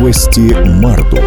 Новости Марду.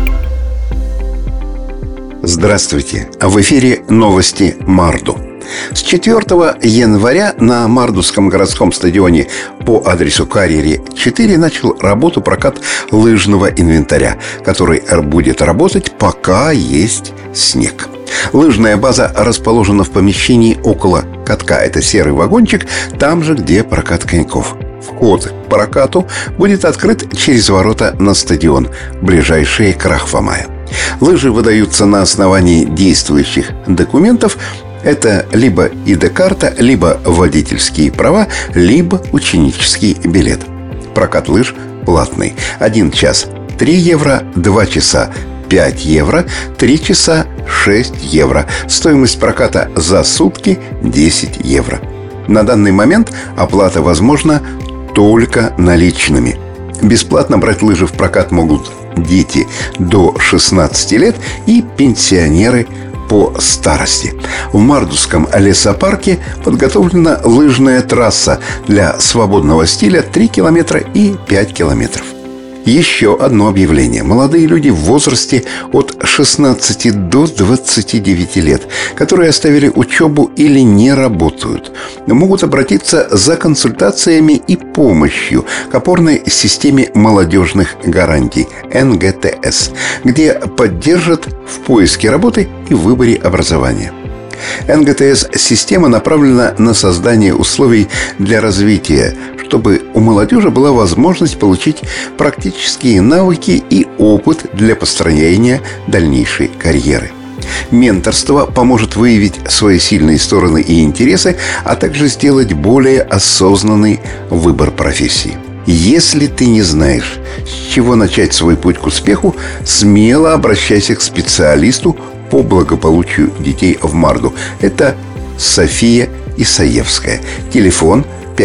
Здравствуйте! В эфире новости Марду. С 4 января на Мардовском городском стадионе по адресу Карьери 4 начал работу прокат лыжного инвентаря, который будет работать, пока есть снег. Лыжная база расположена в помещении около катка. Это серый вагончик, там же, где прокат коньков. Вход к прокату будет открыт через ворота на стадион, ближайшие к Рахвамаю. Лыжи выдаются на основании действующих документов. Это либо ИД-карта, либо водительские права, либо ученический билет. Прокат лыж платный. 1 час 3 евро, 2 часа 5 евро, 3 часа 6 евро. Стоимость проката за сутки 10 евро. На данный момент оплата возможна только наличными. Бесплатно брать лыжи в прокат могут дети до 16 лет и пенсионеры по старости. В Мардовском лесопарке подготовлена лыжная трасса для свободного стиля 3 километра и 5 километров. Еще одно объявление. Молодые люди в возрасте от 16 до 29 лет, которые оставили учебу или не работают, могут обратиться за консультациями и помощью к опорной системе молодежных гарантий НГТС, где поддержат в поиске работы и выборе образования. НГТС-система направлена на создание условий для развития, чтобы у молодежи была возможность получить практические навыки и опыт для построения дальнейшей карьеры. Менторство поможет выявить свои сильные стороны и интересы, а также сделать более осознанный выбор профессии. Если ты не знаешь, с чего начать свой путь к успеху, смело обращайся к специалисту по благополучию детей в Марду. Это София Исаевская. Телефон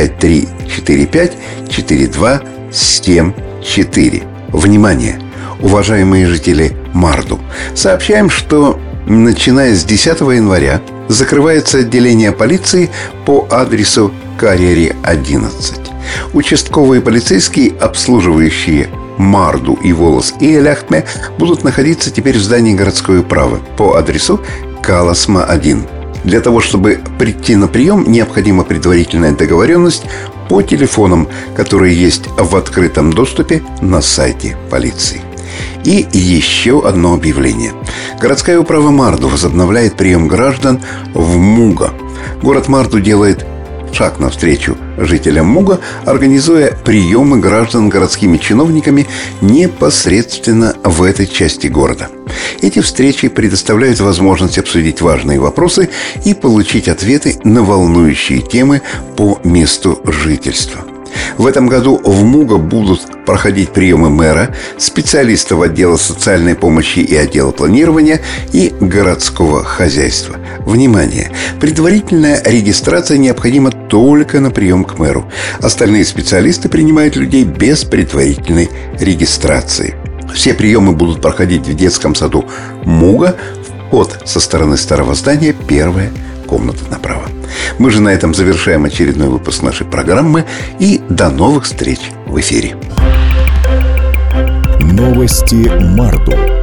5345-4274. Внимание, уважаемые жители Марду! Сообщаем, что начиная с 10 января закрывается отделение полиции по адресу Карьери 11. Участковые полицейские, обслуживающие Марду и Волос и Эляхтме, будут находиться теперь в здании городской управы по адресу Каласма 1. Для того, чтобы прийти на прием, необходима предварительная договоренность по телефонам, которые есть в открытом доступе на сайте полиции. И еще одно объявление. Городская управа Марду возобновляет прием граждан в Муга. Город Марду делает шаг навстречу жителям Муга, организуя приемы граждан городскими чиновниками непосредственно в этой части города. Эти встречи предоставляют возможность обсудить важные вопросы и получить ответы на волнующие темы по месту жительства. В этом году в Муга будут проходить приемы мэра, специалистов отдела социальной помощи и отдела планирования и городского хозяйства. Внимание! Предварительная регистрация необходима только на прием к мэру. Остальные специалисты принимают людей без предварительной регистрации. Все приемы будут проходить в детском саду Муга. Вход со стороны старого здания, первая комната направо. Мы же на этом завершаем очередной выпуск нашей программы. И до новых встреч в эфире. Новости Марду.